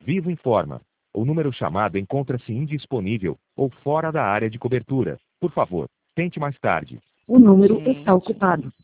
Vivo informa. O número chamado encontra-se indisponível ou fora da área de cobertura. Por favor, tente mais tarde. O número Gente. está ocupado.